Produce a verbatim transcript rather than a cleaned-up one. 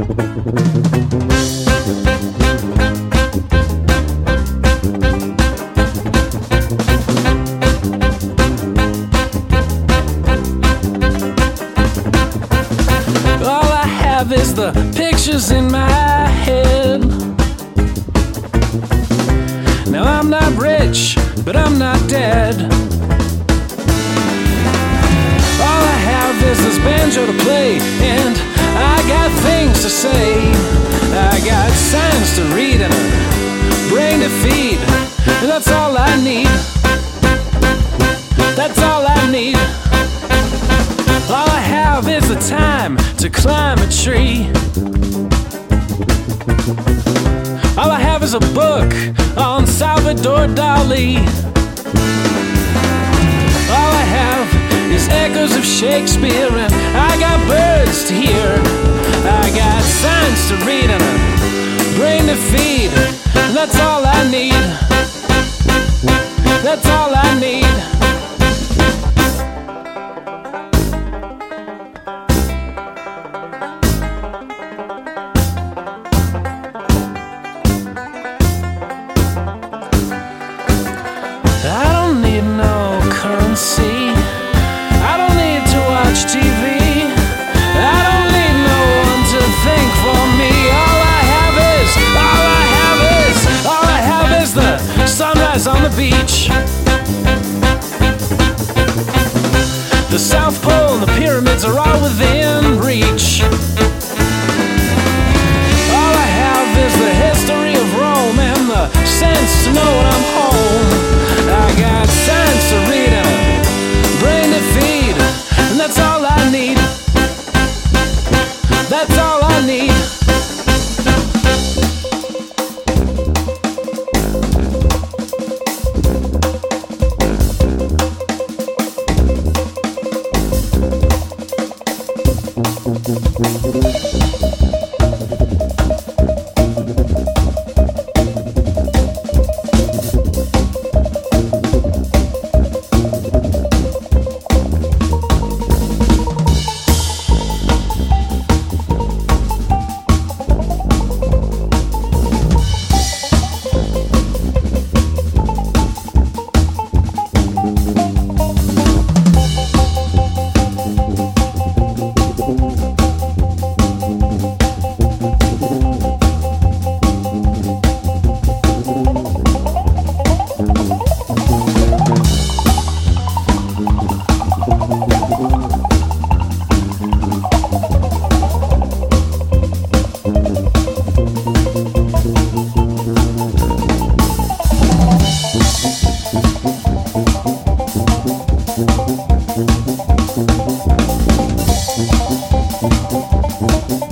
All I have is the pictures in my head. Now I'm not rich, but I'm not dead. All I have is this banjo to play, and I got things to say. I got signs to read and a brain to feed, and that's all I need. That's all I need. All I have is the time to climb a tree. All I have is a book on Salvador Dali. All I have is echoes of Shakespeare, and I got birds to hear. I got signs to read and a brain to feed, and that's all I need. That's all I need. I don't need no currency. I don't need to watch T V. I don't need no one to think for me. All I have is, all I have is, all I have is the sunrise on the beach. The South Pole and the pyramids are all within reach. All I have is the history of Rome and the sense to know when I'm home. I got signs to read and a brain to feed, and that's all I need. That's all I need. Thank you.